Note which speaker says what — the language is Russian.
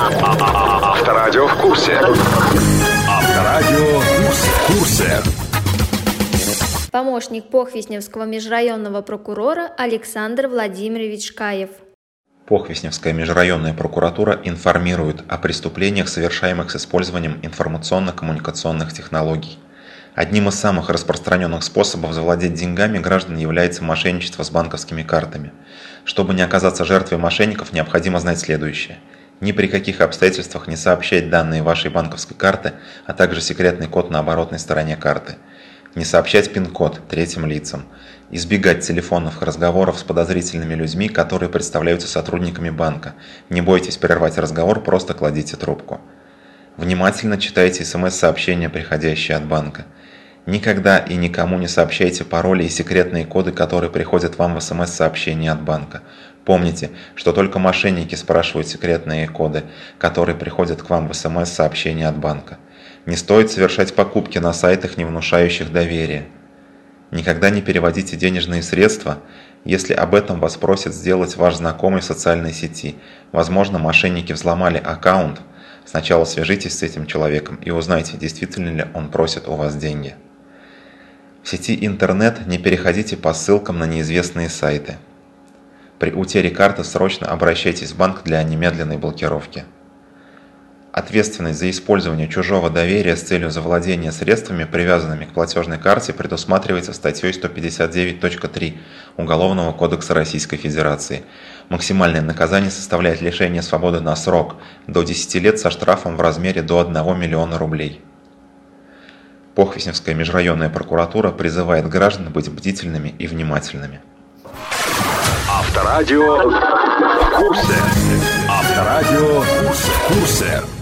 Speaker 1: Авторадио в курсе. Авторадио в курсе.
Speaker 2: Помощник Похвесневского межрайонного прокурора Александр Владимирович Шкаев.
Speaker 3: Похвесневская межрайонная прокуратура информирует о преступлениях, совершаемых с использованием информационно-коммуникационных технологий. Одним из самых распространенных способов завладеть деньгами граждан является мошенничество с банковскими картами. Чтобы не оказаться жертвой мошенников, необходимо знать следующее. Ни при каких обстоятельствах не сообщать данные вашей банковской карты, а также секретный код на оборотной стороне карты. Не сообщать пин-код третьим лицам. Избегать телефонных разговоров с подозрительными людьми, которые представляются сотрудниками банка. Не бойтесь прервать разговор, просто кладите трубку. Внимательно читайте СМС-сообщения, приходящие от банка. Никогда и никому не сообщайте пароли и секретные коды, которые приходят вам в СМС-сообщении от банка. Помните, что только мошенники спрашивают секретные коды, которые приходят к вам в СМС-сообщении от банка. Не стоит совершать покупки на сайтах, не внушающих доверия. Никогда не переводите денежные средства, если об этом вас просит сделать ваш знакомый в социальной сети. Возможно, мошенники взломали аккаунт. Сначала свяжитесь с этим человеком и узнайте, действительно ли он просит у вас деньги. В сети интернет не переходите по ссылкам на неизвестные сайты. При утере карты срочно обращайтесь в банк для немедленной блокировки. Ответственность за использование чужого доверия с целью завладения средствами, привязанными к платежной карте, предусматривается статьей 159.3 Уголовного кодекса Российской Федерации. Максимальное наказание составляет лишение свободы на срок до 10 лет со штрафом в размере до 1 миллиона рублей. Похвесневская межрайонная прокуратура призывает граждан быть бдительными и внимательными.
Speaker 1: Авторадио в курсе. Авторадио в курсе.